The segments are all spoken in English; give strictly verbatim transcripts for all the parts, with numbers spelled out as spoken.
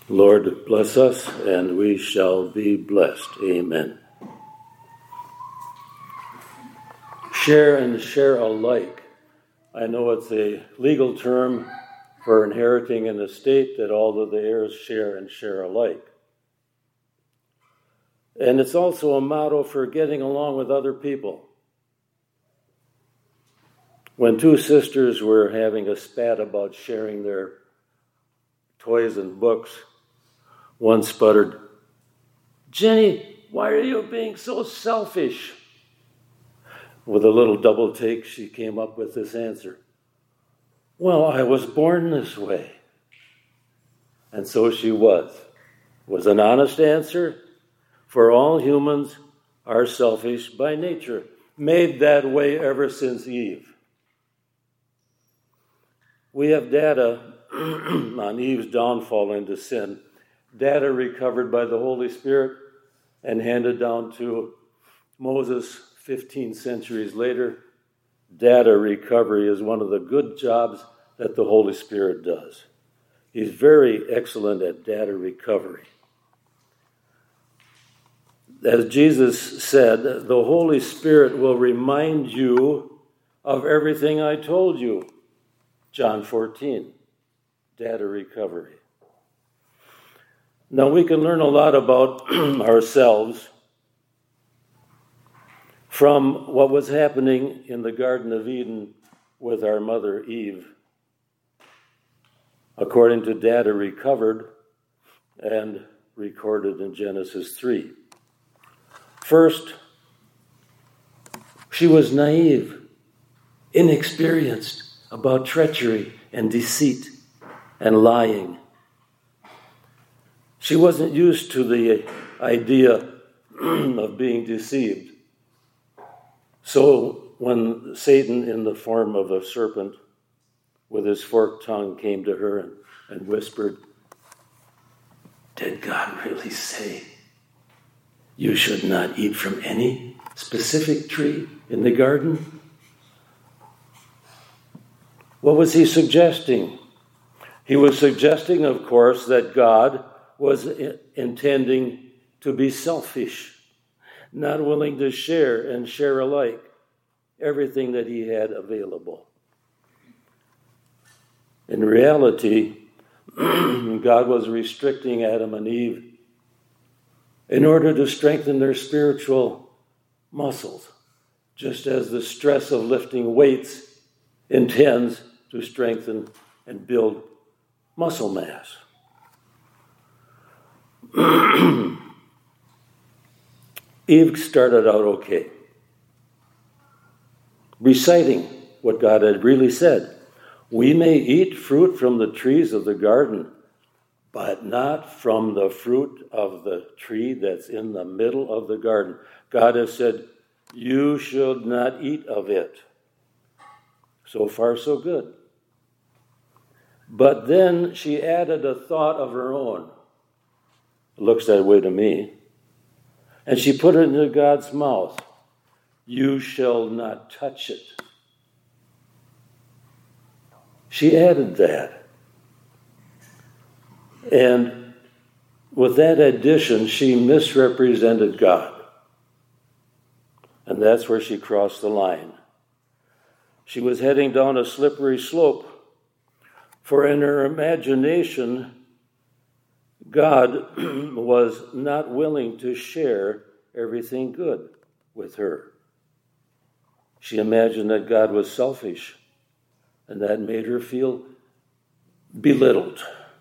Lord, bless us, and we shall be blessed. Amen. Share and share alike. I know it's a legal term for inheriting an estate that all of the heirs share and share alike. And it's also a motto for getting along with other people. When two sisters were having a spat about sharing their toys and books, one sputtered, "Jenny, why are you being so selfish?" With a little double take, she came up with this answer. "Well, I was born this way." And so she was. It was an honest answer, for all humans are selfish by nature, made that way ever since Eve. We have data on Eve's downfall into sin, data recovered by the Holy Spirit and handed down to Moses fifteen centuries later. Data recovery is one of the good jobs that the Holy Spirit does. He's very excellent at data recovery. As Jesus said, the Holy Spirit will remind you of everything I told you. John fourteen, data recovery. Now, we can learn a lot about ourselves from what was happening in the Garden of Eden with our mother Eve, according to data recovered and recorded in Genesis three. First, she was naive, inexperienced about treachery and deceit and lying. She wasn't used to the idea of being deceived. So when Satan, in the form of a serpent with his forked tongue, came to her and, and whispered, "Did God really say you should not eat from any specific tree in the garden?" What was he suggesting? He was suggesting, of course, that God was intending to be selfish, not willing to share and share alike everything that he had available. In reality, God was restricting Adam and Eve in order to strengthen their spiritual muscles, just as the stress of lifting weights intends to strengthen and build muscle mass. Eve started out okay, reciting what God had really said. "We may eat fruit from the trees of the garden, but not from the fruit of the tree that's in the middle of the garden. God has said, you should not eat of it." So far, so good. But then she added a thought of her own. It looks that way to me. And she put it into God's mouth. "You shall not touch it." She added that. And with that addition, she misrepresented God. And that's where she crossed the line. She was heading down a slippery slope, for in her imagination, God was not willing to share everything good with her. She imagined that God was selfish, and that made her feel belittled.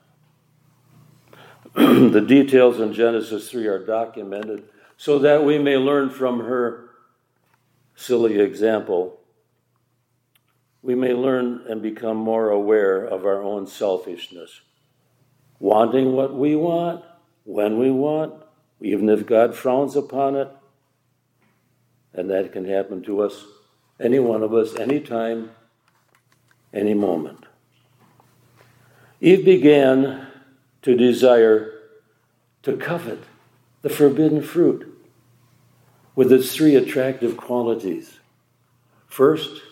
The details in Genesis three are documented so that we may learn from her silly example. We may learn and become more aware of our own selfishness. Wanting what we want, when we want, even if God frowns upon it. And that can happen to us, any one of us, anytime, any moment. Eve began to desire, to covet the forbidden fruit with its three attractive qualities. First,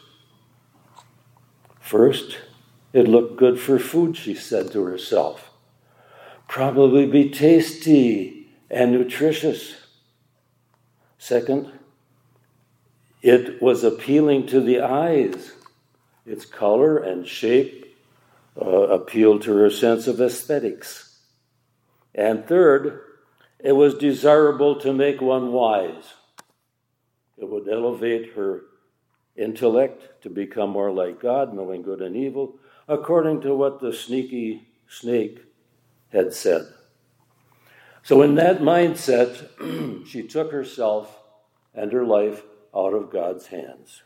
First, it looked good for food, she said to herself. probably be tasty and nutritious. Second, it was appealing to the eyes. Its color and shape uh, appealed to her sense of aesthetics. And third, it was desirable to make one wise. It would elevate her intellect to become more like God, knowing good and evil, according to what the sneaky snake had said. So in that mindset, she took herself and her life out of God's hands.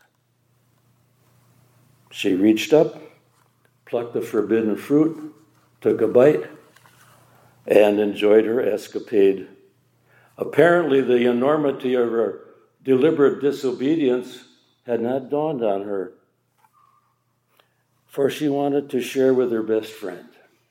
She reached up, plucked the forbidden fruit, took a bite, and enjoyed her escapade. Apparently, the enormity of her deliberate disobedience had not dawned on her, for she wanted to share with her best friend.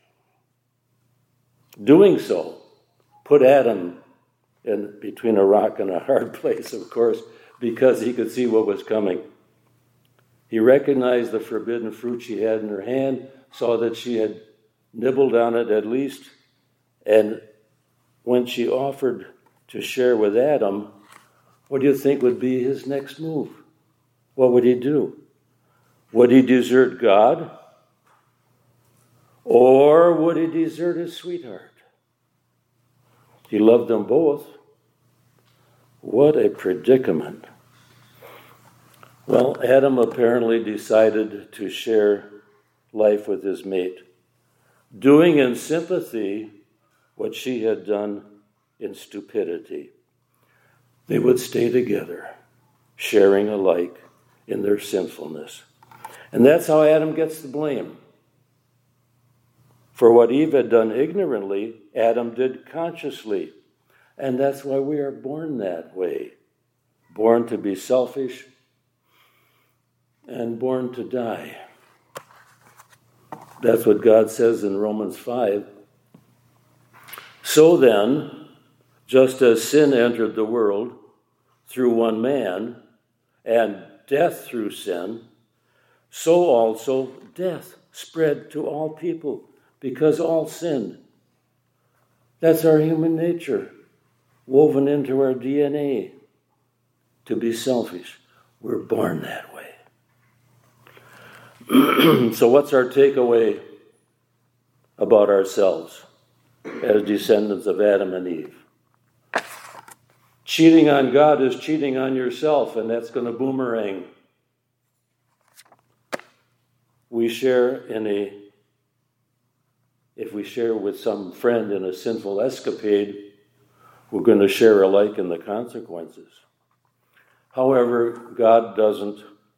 Doing so put Adam in between a rock and a hard place, of course, because he could see what was coming. He recognized the forbidden fruit she had in her hand, saw that she had nibbled on it at least, and when she offered to share with Adam, what do you think would be his next move? What would he do? Would he desert God? Or would he desert his sweetheart? He loved them both. What a predicament. Well, Adam apparently decided to share life with his mate, doing in sympathy what she had done in stupidity. They would stay together, sharing alike in their sinfulness. And that's how Adam gets the blame. For what Eve had done ignorantly, Adam did consciously. And that's why we are born that way. Born to be selfish and born to die. That's what God says in Romans five. So then, just as sin entered the world through one man, and death through sin, so also death spread to all people, because all sinned. That's our human nature, woven into our D N A, to be selfish. We're born that way. So what's our takeaway about ourselves as descendants of Adam and Eve? Cheating on God is cheating on yourself, and that's going to boomerang. We share in a, if we share with some friend in a sinful escapade, we're going to share alike in the consequences. However, God doesn't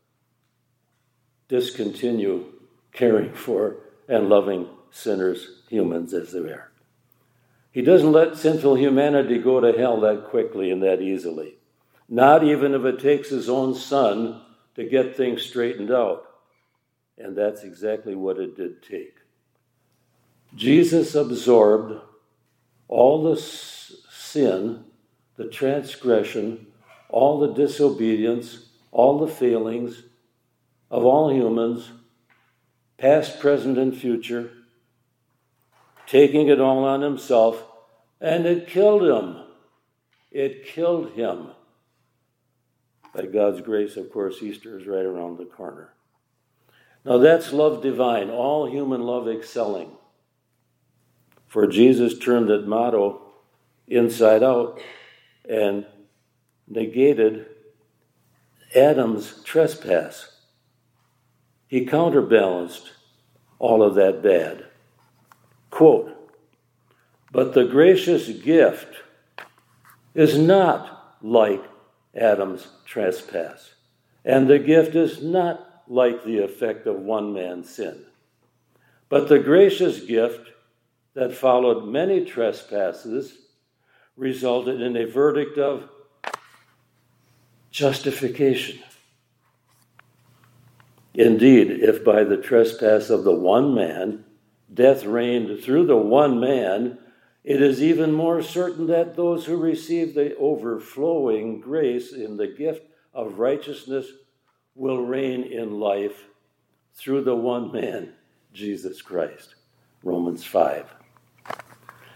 discontinue caring for and loving sinners, humans as they are. He doesn't let sinful humanity go to hell that quickly and that easily. Not even if it takes his own son to get things straightened out. And that's exactly what it did take. Jesus absorbed all the sin, the transgression, all the disobedience, all the failings of all humans, past, present, and future, taking it all on himself, and it killed him. It killed him. By God's grace, of course, Easter is right around the corner. Now that's love divine, all human love excelling. For Jesus turned that motto inside out and negated Adam's trespass. He counterbalanced all of that bad. Quote, but the gracious gift is not like Adam's trespass, and the gift is not like the effect of one man's sin. But the gracious gift that followed many trespasses resulted in a verdict of justification. Indeed, if by the trespass of the one man, death reigned through the one man, it is even more certain that those who receive the overflowing grace in the gift of righteousness will reign in life through the one man, Jesus Christ. Romans five.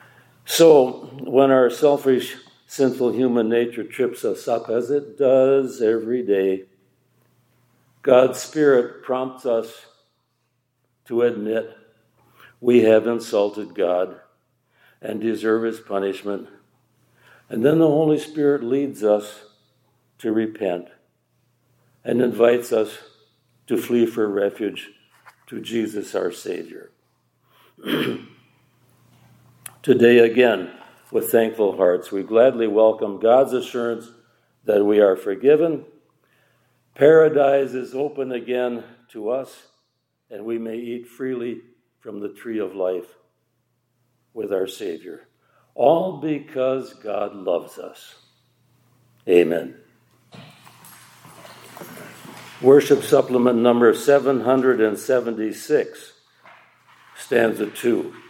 So, when our selfish, sinful human nature trips us up, as it does every day, God's Spirit prompts us to admit we have insulted God and deserve His punishment. And then the Holy Spirit leads us to repent and invites us to flee for refuge to Jesus our Savior. Today again, with thankful hearts, we gladly welcome God's assurance that we are forgiven. Paradise is open again to us, and we may eat freely from the tree of life with our Savior. All because God loves us. Amen. Worship supplement number seven hundred seventy-six, stanza two.